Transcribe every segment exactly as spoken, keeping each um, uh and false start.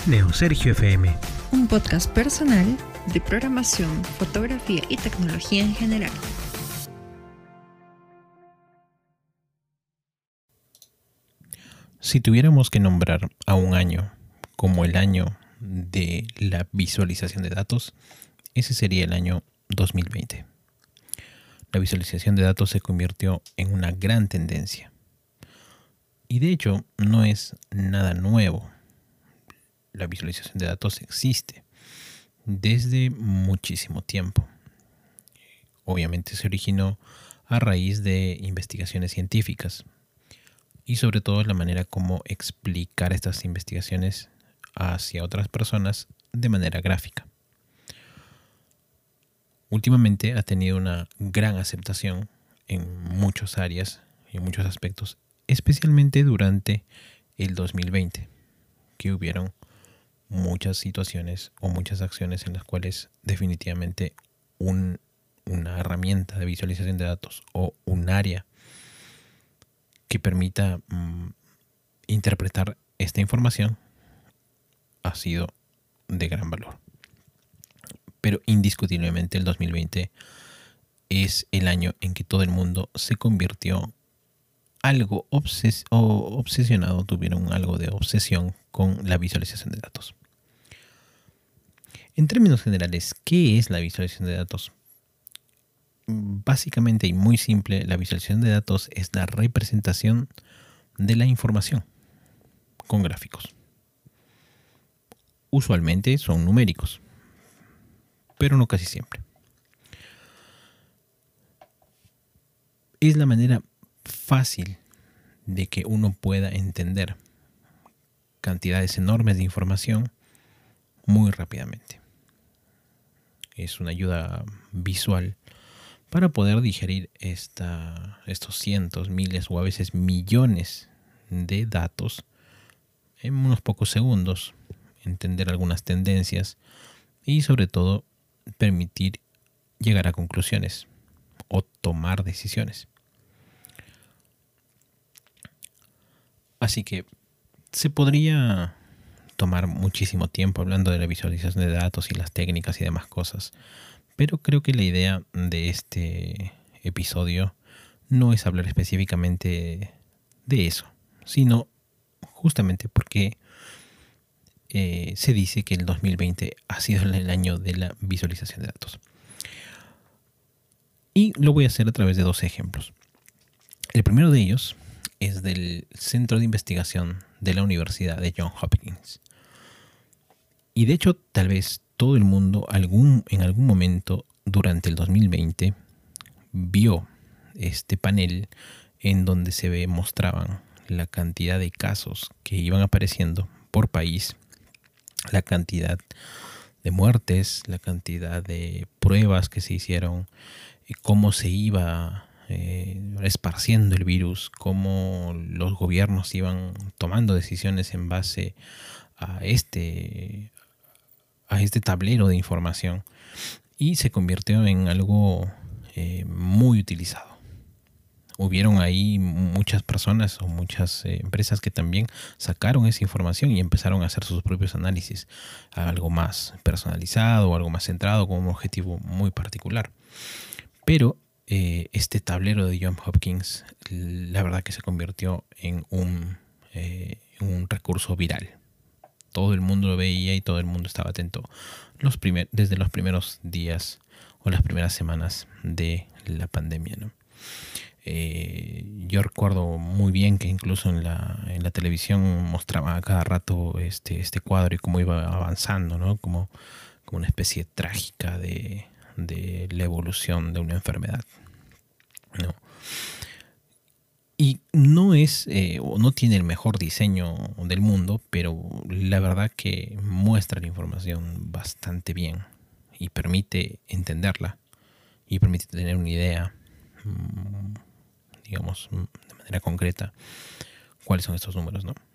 Neosergio F M, un podcast personal de programación, fotografía y tecnología en general. Si tuviéramos que nombrar a un año como el año de la visualización de datos, ese sería el año dos mil veinte. La visualización de datos se convirtió en una gran tendencia. Y de hecho, no es nada nuevo. La visualización de datos existe desde muchísimo tiempo. Obviamente se originó a raíz de investigaciones científicas y sobre todo la manera como explicar estas investigaciones hacia otras personas de manera gráfica. Últimamente ha tenido una gran aceptación en muchas áreas y en muchos aspectos, especialmente durante el dos mil veinte, que hubieron muchas situaciones o muchas acciones en las cuales definitivamente un, una herramienta de visualización de datos o un área que permita mm, interpretar esta información ha sido de gran valor. Pero indiscutiblemente el dos mil veinte es el año en que todo el mundo se convirtió algo obses- o obsesionado, tuvieron algo de obsesión con la visualización de datos. En términos generales, ¿qué es la visualización de datos? Básicamente y muy simple, la visualización de datos es la representación de la información con gráficos. Usualmente son numéricos, pero no casi siempre. Es la manera fácil de que uno pueda entender cantidades enormes de información muy rápidamente. Es una ayuda visual para poder digerir esta, estos cientos, miles o a veces millones de datos en unos pocos segundos, entender algunas tendencias y sobre todo permitir llegar a conclusiones o tomar decisiones. Así que se podría tomar muchísimo tiempo hablando de la visualización de datos y las técnicas y demás cosas, pero creo que la idea de este episodio no es hablar específicamente de eso, sino justamente porque eh, se dice que el dos mil veinte ha sido el año de la visualización de datos. Y lo voy a hacer a través de dos ejemplos. El primero de ellos es del Centro de Investigación de la Universidad de Johns Hopkins. Y de hecho, tal vez todo el mundo algún, en algún momento durante el dos mil veinte vio este panel en donde se ve, mostraban la cantidad de casos que iban apareciendo por país, la cantidad de muertes, la cantidad de pruebas que se hicieron, cómo se iba eh, esparciendo el virus, cómo los gobiernos iban tomando decisiones en base a este, a este tablero de información, y se convirtió en algo eh, muy utilizado. Hubieron ahí muchas personas o muchas eh, empresas que también sacaron esa información y empezaron a hacer sus propios análisis, algo más personalizado o algo más centrado con un objetivo muy particular. Pero eh, este tablero de Johns Hopkins, la verdad que se convirtió en un, eh, un recurso viral. Todo el mundo lo veía y todo el mundo estaba atento los primer, desde los primeros días o las primeras semanas de la pandemia, ¿no? Eh, yo recuerdo muy bien que incluso en la, en la televisión mostraba a cada rato este, este cuadro y cómo iba avanzando, ¿no? Como, como una especie trágica de, de la evolución de una enfermedad, ¿no? Y no es eh, o no tiene el mejor diseño del mundo, pero la verdad que muestra la información bastante bien y permite entenderla y permite tener una idea, digamos, de manera concreta, cuáles son estos números, ¿no?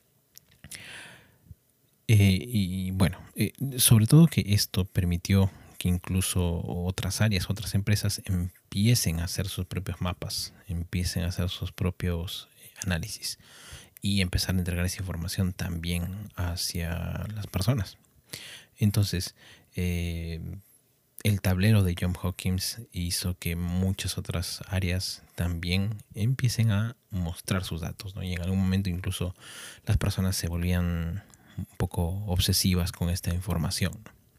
Eh, y bueno, eh, sobre todo que esto permitió que incluso otras áreas, otras empresas empiecen a hacer sus propios mapas, empiecen a hacer sus propios análisis. y empezar a entregar esa información también hacia las personas. Entonces, eh, el tablero de Johns Hopkins hizo que muchas otras áreas también empiecen a mostrar sus datos, ¿no? Y en algún momento incluso las personas se volvían un poco obsesivas con esta información.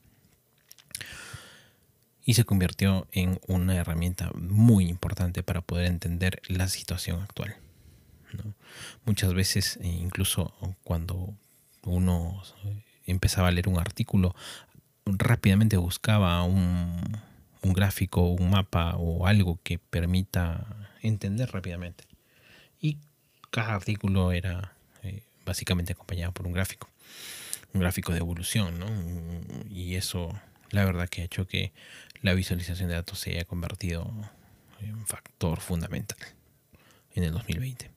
Y se convirtió en una herramienta muy importante para poder entender la situación actual, ¿no? Muchas veces, incluso cuando uno empezaba a leer un artículo, rápidamente buscaba un, un gráfico, un mapa o algo que permita entender rápidamente. Y cada artículo era eh, básicamente acompañado por un gráfico, un gráfico de evolución, ¿no? Y eso, la verdad, que ha hecho que la visualización de datos se haya convertido en un factor fundamental en el dos mil veinte.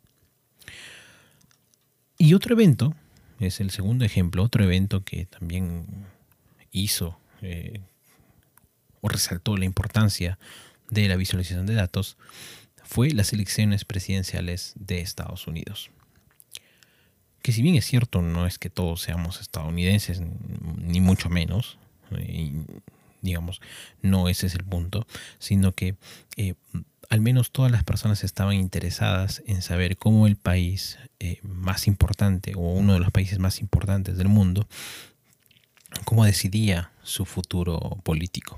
Y otro evento, es el segundo ejemplo, otro evento que también hizo eh, o resaltó la importancia de la visualización de datos, fue las elecciones presidenciales de Estados Unidos. Que si bien es cierto, no es que todos seamos estadounidenses, ni mucho menos, eh, digamos, no ese es el punto, sino que eh, al menos todas las personas estaban interesadas en saber cómo el país eh, más importante, o uno de los países más importantes del mundo, cómo decidía su futuro político.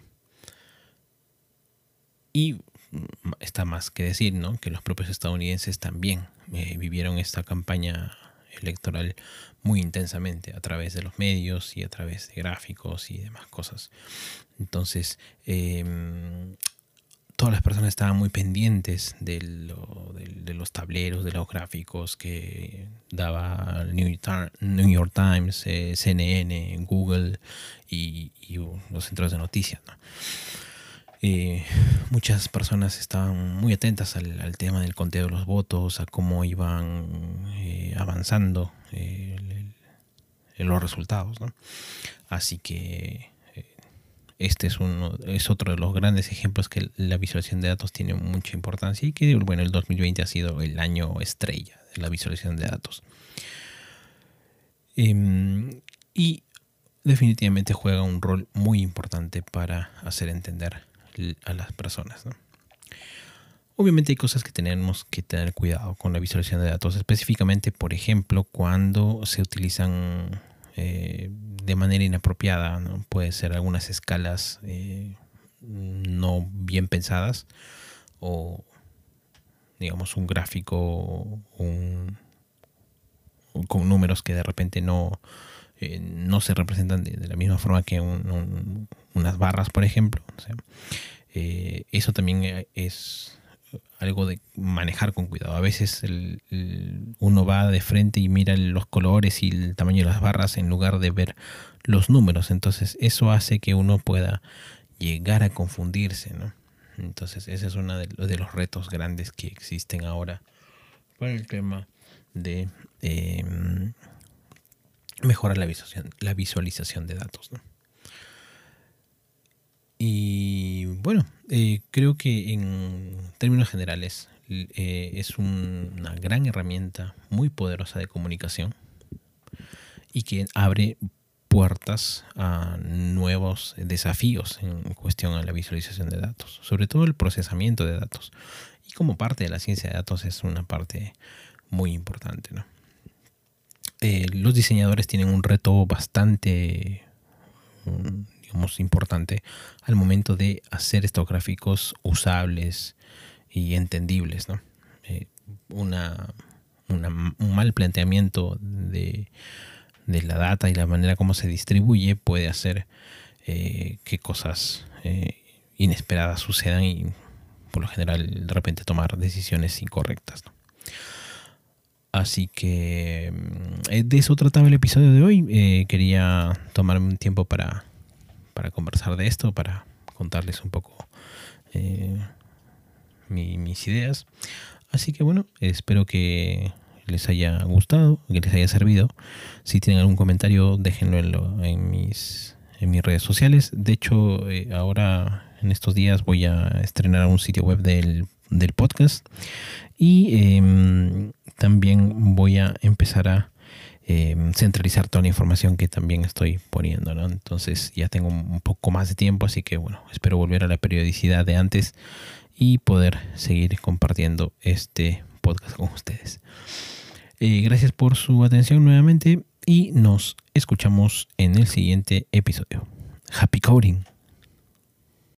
Y está más que decir, ¿no?, que los propios estadounidenses también eh, vivieron esta campaña electoral muy intensamente a través de los medios y a través de gráficos y demás cosas. Entonces, eh, todas las personas estaban muy pendientes de, lo, de, de los tableros, de los gráficos que daba el New York, New York Times, eh, C N N, Google y, y los centros de noticias, ¿no? Eh, muchas personas estaban muy atentas al, al tema del conteo de los votos, a cómo iban eh, avanzando eh, el, el, los resultados, ¿no? Así que eh, este es, uno, es otro de los grandes ejemplos que la visualización de datos tiene mucha importancia, y que, bueno, el dos mil veinte ha sido el año estrella de la visualización de datos. Eh, y definitivamente juega un rol muy importante para hacer entender a las personas, ¿no? Obviamente hay cosas que tenemos que tener cuidado con la visualización de datos, específicamente, por ejemplo, cuando se utilizan eh, de manera inapropiada, ¿no? Puede ser algunas escalas eh, no bien pensadas, o digamos un gráfico un, con números que de repente no Eh, no se representan de, de la misma forma que un, un, unas barras, por ejemplo. O sea, eh, eso también es algo de manejar con cuidado. A veces el, el, uno va de frente y mira los colores y el tamaño de las barras en lugar de ver los números. Entonces eso hace que uno pueda llegar a confundirse, ¿no? Entonces ese es uno de, de los retos grandes que existen ahora para el tema de Eh, mejorar la visualización, la visualización de datos, ¿no? Y bueno, eh, creo que en términos generales eh, es un, una gran herramienta muy poderosa de comunicación, y que abre puertas a nuevos desafíos en cuestión a la visualización de datos, sobre todo el procesamiento de datos. Y como parte de la ciencia de datos es una parte muy importante, ¿no? Eh, los diseñadores tienen un reto bastante, digamos, importante al momento de hacer estos gráficos usables y entendibles, ¿no? Eh, una, una, un mal planteamiento de, de la data y la manera como se distribuye puede hacer eh, que cosas eh, inesperadas sucedan, y por lo general de repente tomar decisiones incorrectas, ¿no? Así que de eso trataba el episodio de hoy. Eh, quería tomarme un tiempo para, para conversar de esto, para contarles un poco eh, mi, mis ideas. Así que bueno, espero que les haya gustado, que les haya servido. Si tienen algún comentario, déjenlo en, lo, en, mis, en mis redes sociales. De hecho, eh, ahora en estos días voy a estrenar un sitio web del, del podcast. Y eh, también voy a empezar a eh, centralizar toda la información que también estoy poniendo, ¿no? Entonces ya tengo un poco más de tiempo, así que bueno, espero volver a la periodicidad de antes y poder seguir compartiendo este podcast con ustedes. Eh, gracias por su atención nuevamente y nos escuchamos en el siguiente episodio. Happy Coding.